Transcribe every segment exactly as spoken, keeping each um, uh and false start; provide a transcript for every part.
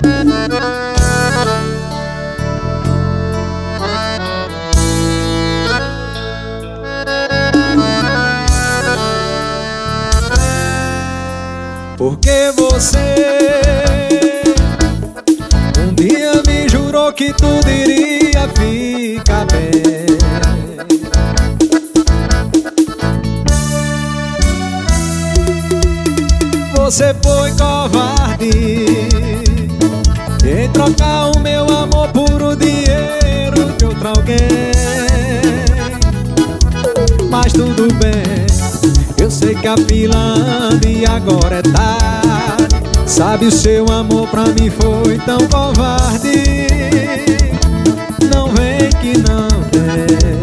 Porque você um dia me jurou que tudo iria ficar bem. Você foi covarde em trocar o meu amor por o dinheiro de outro alguém. Mas tudo bem, eu sei que a fila anda e agora é tarde. Sabe, o seu amor pra mim foi tão covarde. Não vem que não tem.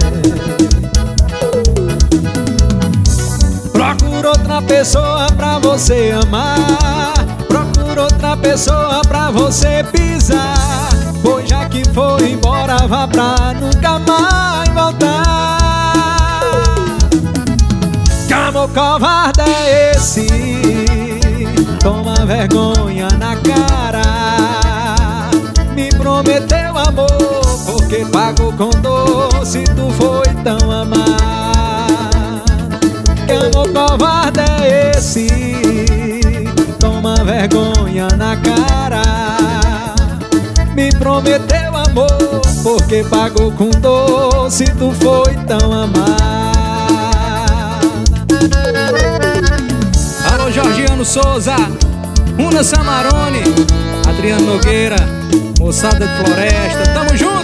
Procura outra pessoa pra você amar. Procura outra pessoa pra você pisar. Pois já que foi embora, vá pra nunca mais voltar. Que amor covarde é esse? Toma vergonha na cara. Me prometeu amor, porque pagou com dor. Se tu foi tão amada. Que amor covarde é esse? Toma vergonha na cara. Me prometeu amor, porque pagou com dor. Se tu foi tão amada. Alô, Jorgiano Souza, Una Samarone, Adriano Nogueira, moçada de Floresta, tamo junto!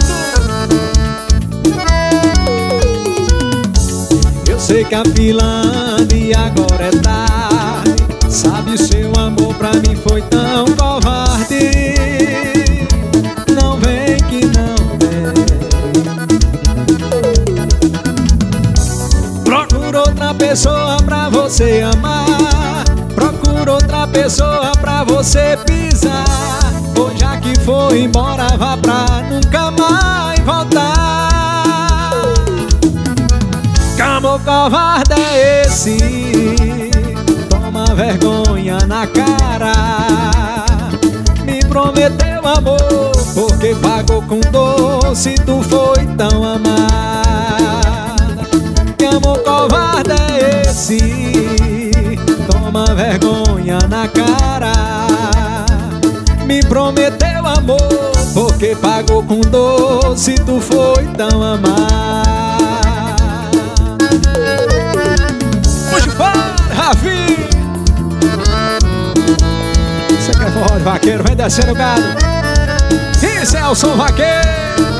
Eu sei que a fila anda e agora é tarde. Sabe, o seu amor pra mim foi tão covarde. Não vem que não vem. Procura outra pessoa pra você amar. Procura outra pessoa pra você pisar. Pois já que foi embora, vá pra nunca mais voltar. Que amor covarde é esse? Toma vergonha na cara. Me prometeu amor, porque pagou com dor. Se tu foi tão amada. Que amor covarde é esse? Toma vergonha na cara. Me prometeu amor, porque pagou com dor. Se tu foi tão amada. Puxa fora, Rafi! Você quer forró de vaqueiro? Vem descendo o gado. Isso é o som vaqueiro.